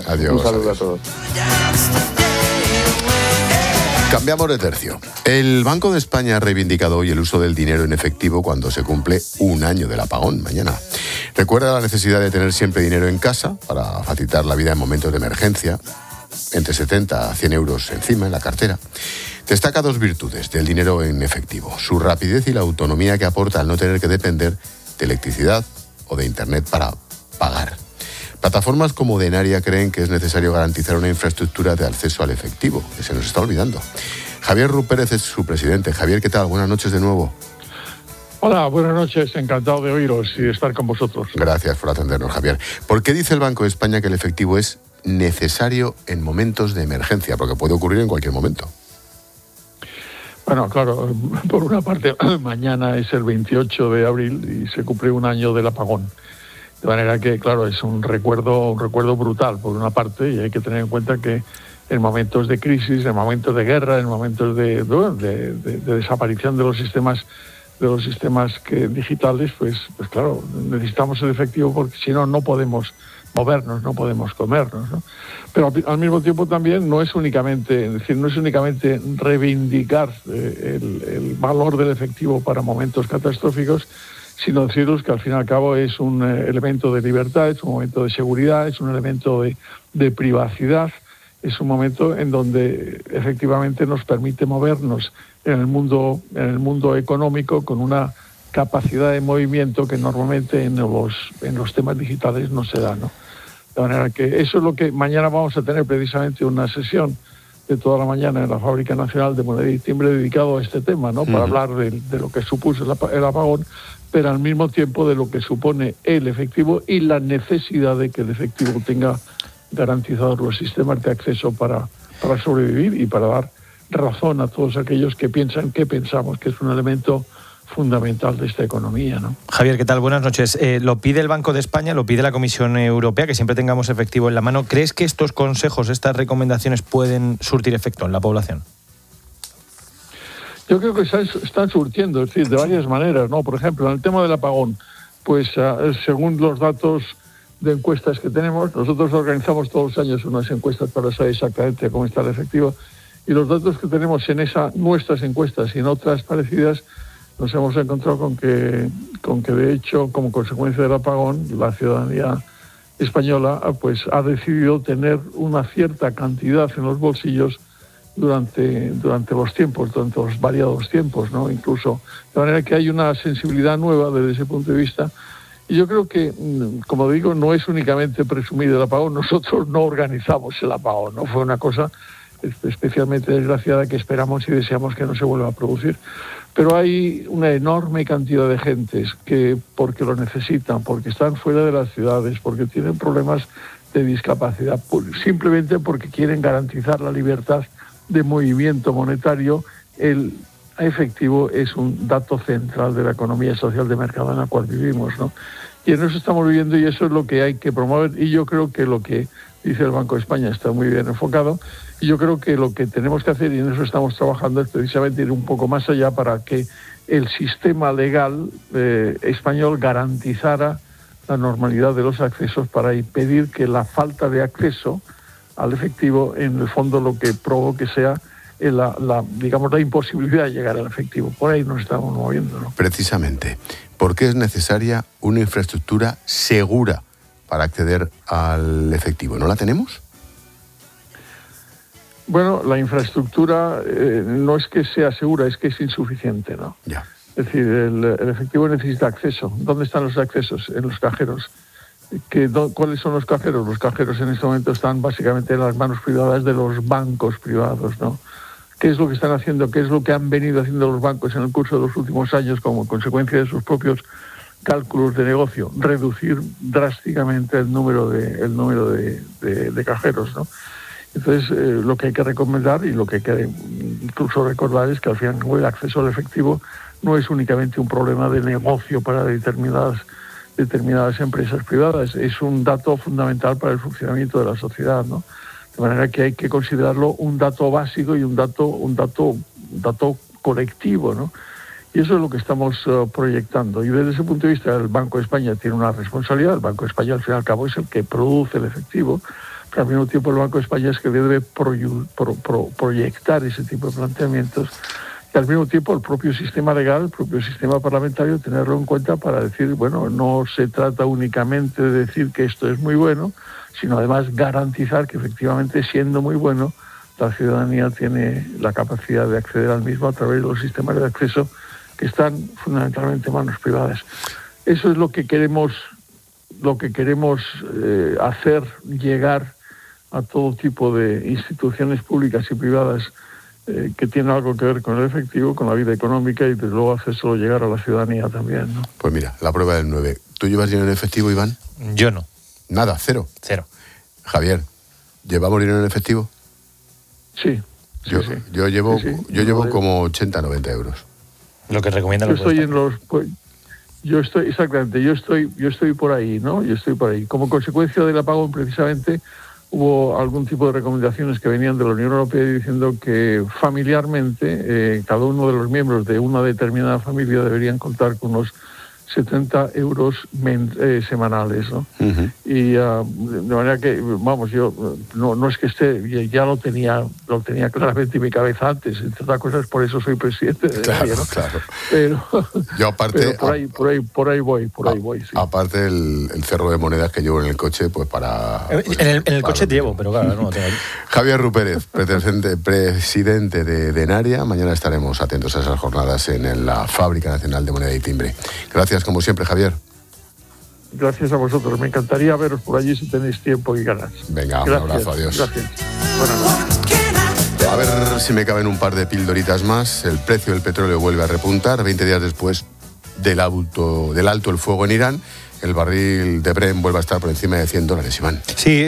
Adiós. Un saludo a todos. Cambiamos de tercio. El Banco de España ha reivindicado hoy el uso del dinero en efectivo cuando se cumple un año del apagón, mañana. Recuerda la necesidad de tener siempre dinero en casa para facilitar la vida en momentos de emergencia, entre 70 a 100 euros encima en la cartera. Destaca dos virtudes del dinero en efectivo: su rapidez y la autonomía que aporta al no tener que depender de electricidad o de internet para pagar. Plataformas como Denaria creen que es necesario garantizar una infraestructura de acceso al efectivo, que se nos está olvidando. Javier Rupérez es su presidente. Javier, ¿qué tal? Buenas noches de nuevo. Hola, buenas noches. Encantado de oíros y de estar con vosotros. Gracias por atendernos, Javier. ¿Por qué dice el Banco de España que el efectivo es necesario en momentos de emergencia? Porque puede ocurrir en cualquier momento. Bueno, claro, por una parte, mañana es el 28 de abril y se cumple un año del apagón. De manera que, claro, es un recuerdo brutal, por una parte, y hay que tener en cuenta que en momentos de crisis, en momentos de guerra, en momentos de desaparición de los sistemas digitales, pues claro, necesitamos el efectivo porque si no, no podemos movernos, no podemos comernos, ¿no? Pero al mismo tiempo también no es únicamente reivindicar el valor del efectivo para momentos catastróficos, sino deciros que al fin y al cabo es un elemento de libertad, es un momento de seguridad, es un elemento de privacidad, es un momento en donde efectivamente nos permite movernos en el mundo económico con una capacidad de movimiento que normalmente en los temas digitales no se da, ¿no? De manera que eso es lo que mañana vamos a tener, precisamente una sesión de toda la mañana en la Fábrica Nacional de Moneda y Timbre dedicado a este tema, ¿no? Para hablar de lo que supuso el apagón, pero al mismo tiempo de lo que supone el efectivo y la necesidad de que el efectivo tenga garantizados los sistemas de acceso para sobrevivir y para dar razón a todos aquellos que pensamos que es un elemento fundamental de esta economía, ¿no? Javier, ¿qué tal? Buenas noches. Lo pide el Banco de España, lo pide la Comisión Europea, que siempre tengamos efectivo en la mano. ¿Crees que estos consejos, estas recomendaciones pueden surtir efecto en la población? Yo creo que están surtiendo, es decir, de varias maneras, ¿no? Por ejemplo, en el tema del apagón, pues según los datos de encuestas que tenemos, nosotros organizamos todos los años unas encuestas para saber exactamente cómo está el efectivo, y los datos que tenemos en nuestras encuestas y en otras parecidas, nos hemos encontrado con que de hecho, como consecuencia del apagón, la ciudadanía española pues ha decidido tener una cierta cantidad en los bolsillos durante los variados tiempos, ¿no? Incluso, de manera que hay una sensibilidad nueva desde ese punto de vista. Y yo creo que, como digo, no es únicamente presumir el apagón. Nosotros no organizamos el apagón, ¿no? Fue una cosa especialmente desgraciada que esperamos y deseamos que no se vuelva a producir. Pero hay una enorme cantidad de gentes que, porque lo necesitan, porque están fuera de las ciudades, porque tienen problemas de discapacidad, simplemente porque quieren garantizar la libertad de movimiento monetario, el efectivo es un dato central de la economía social de mercado en la cual vivimos, ¿no? Y en eso estamos viviendo y eso es lo que hay que promover, y yo creo que lo que dice el Banco de España está muy bien enfocado, y yo creo que lo que tenemos que hacer, y en eso estamos trabajando, es precisamente ir un poco más allá para que el sistema legal español garantizara la normalidad de los accesos, para impedir que la falta de acceso al efectivo en el fondo lo que provoque sea la imposibilidad de llegar al efectivo. Por ahí nos estamos moviendo, ¿no? Precisamente, ¿por qué es necesaria una infraestructura segura para acceder al efectivo? ¿No la tenemos? Bueno, la infraestructura no es que sea segura, es que es insuficiente, ¿no? Ya. Es decir, el efectivo necesita acceso. ¿Dónde están los accesos? En los cajeros. ¿Cuáles son los cajeros? Los cajeros en este momento están básicamente en las manos privadas de los bancos privados, ¿no? ¿Qué es lo que están haciendo? ¿Qué es lo que han venido haciendo los bancos en el curso de los últimos años como consecuencia de sus propios cálculos de negocio? Reducir drásticamente el número de cajeros, ¿no? Entonces, lo que hay que recomendar y lo que hay que incluso recordar es que al final el acceso al efectivo no es únicamente un problema de negocio para determinadas empresas privadas, es un dato fundamental para el funcionamiento de la sociedad, ¿no? De manera que hay que considerarlo un dato básico y un dato colectivo, ¿no? Y eso es lo que estamos proyectando. Y desde ese punto de vista el Banco de España tiene una responsabilidad. El Banco de España al fin y al cabo es el que produce el efectivo, que al mismo tiempo el Banco de España es que debe proyectar ese tipo de planteamientos, y al mismo tiempo el propio sistema legal, el propio sistema parlamentario, tenerlo en cuenta para decir, bueno, no se trata únicamente de decir que esto es muy bueno, sino además garantizar que efectivamente, siendo muy bueno, la ciudadanía tiene la capacidad de acceder al mismo a través de los sistemas de acceso que están fundamentalmente en manos privadas. Eso es lo que queremos hacer llegar a todo tipo de instituciones públicas y privadas que tienen algo que ver con el efectivo, con la vida económica, y desde luego hacérselo llegar a la ciudadanía también, ¿no? Pues mira, la prueba del 9. ¿Tú llevas dinero en efectivo, Iván? Yo no. Nada, cero. Cero. Javier, ¿llevamos dinero en efectivo? Sí. Yo llevo como 80, 90 euros. Lo que recomiendan los Yo estoy por ahí, ¿no? Yo estoy por ahí. Como consecuencia del apagón, precisamente, hubo algún tipo de recomendaciones que venían de la Unión Europea diciendo que familiarmente cada uno de los miembros de una determinada familia deberían contar con unos 70 euros semanales, ¿no? Uh-huh. Y de manera que, vamos, yo no es que esté, ya lo tenía claramente en mi cabeza antes, entre otras cosas, por eso soy presidente de Claro, ¿no? Claro. Pero yo aparte, pero por ahí voy, sí. Aparte el cerro de monedas que llevo en el coche, pues para... Pues, en el coche te llevo, pero claro, no lo tengo ahí. Javier Rupérez, presidente de Denaria. Mañana estaremos atentos a esas jornadas en la Fábrica Nacional de Moneda y Timbre. Gracias, como siempre, Javier. Gracias a vosotros. Me encantaría veros por allí si tenéis tiempo y ganas. Venga, un abrazo, adiós. Gracias. Buenas noches. A ver si me caben un par de pildoritas más. El precio del petróleo vuelve a repuntar 20 días después del alto el fuego en Irán. El barril de Brent vuelve a estar por encima de $100, Iván. Sí.